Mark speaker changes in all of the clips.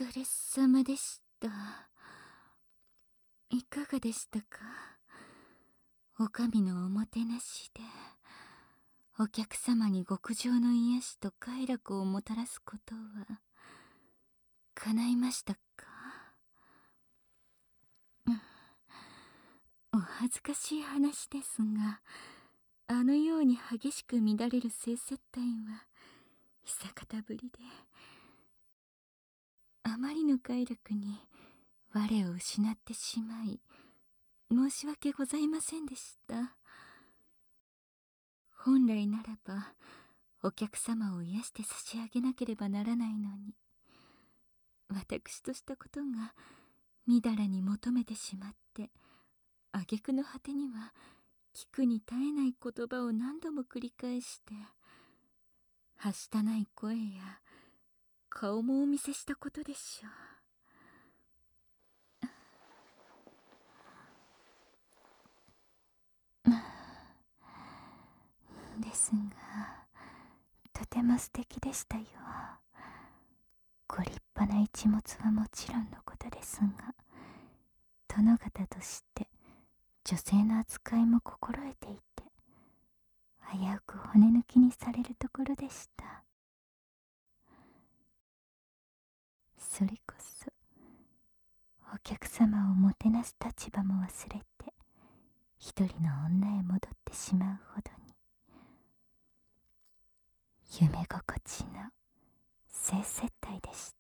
Speaker 1: 疲れ様でした。いかがでしたか？お上のおもてなしでお客様に極上の癒しと快楽をもたらすことは叶いましたか？お恥ずかしい話ですが、あのように激しく乱れる性接待は久方ぶりで、あまりの快楽に我を失ってしまい申し訳ございませんでした。本来ならばお客様を癒して差し上げなければならないのに、私としたことがみだらに求めてしまって、挙句の果てには聞くに耐えない言葉を何度も繰り返して、はしたない声や顔もお見せしたことでしょう。ですが、とても素敵でしたよ。ご立派な一物はもちろんのことですが、殿方として女性の扱いも心得ていて、危うく骨抜きにされるところでした。それこそお客様をもてなす立場も忘れて一人の女へ戻ってしまうほどに、夢心地の性接待でした。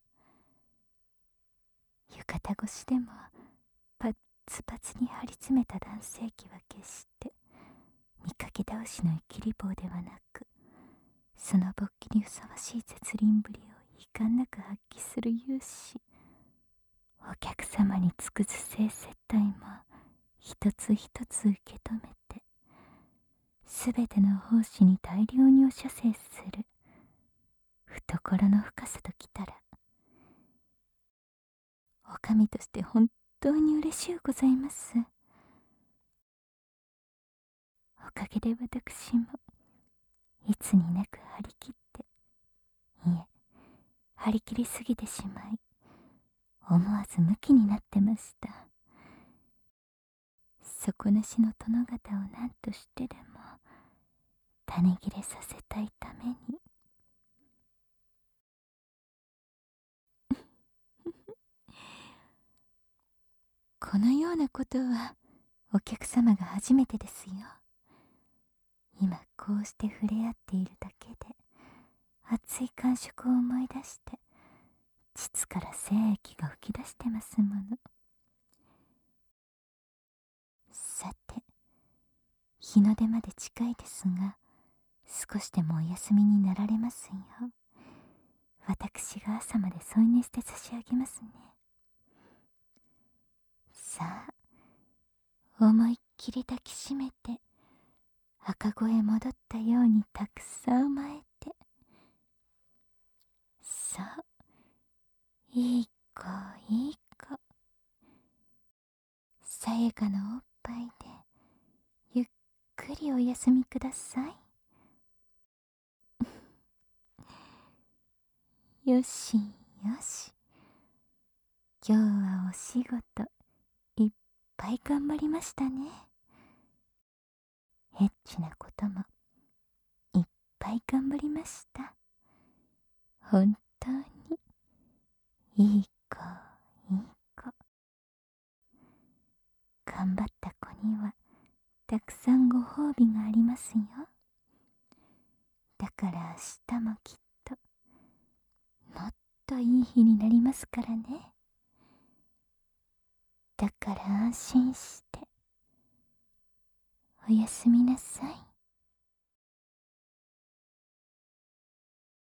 Speaker 1: 浴衣越しでもパッツパツに張り詰めた男性器は決して見かけ倒しの生きり棒ではなく、その勃起にふさわしい絶倫ぶりを遺憾なく発揮する勇士。お客様に尽くす性接待も一つ一つ受け止めて、すべての奉仕に大量にお射精する懐の深さときたら、お上として本当に嬉しゅうございます。おかげで私もいつになく張り切って、いえ、張り切りすぎてしまい、思わずムキになってました。底なしの殿方を何としてでも種切れさせたいために。このようなことはお客様が初めてですよ。今こうして触れ合っているだけで熱い感触を思い出して、膣から精液が吹き出してますもの。さて、日の出まで近いですが、少しでもお休みになられますよ。私が朝まで添い寝して差し上げますね。さあ、思いっきり抱きしめて、赤子へ戻ったようにたくさん甘えて、そう、いい子いい子。さやかなおっぱいでゆっくりお休みください。よしよし、今日はお仕事いっぱい頑張りましたね。エッチなこともいっぱい頑張りました。本当にいい子いい子。頑張った子にはたくさんご褒美がありますよ。だから明日もきっともっといい日になりますからね。だから安心しておやすみなさい。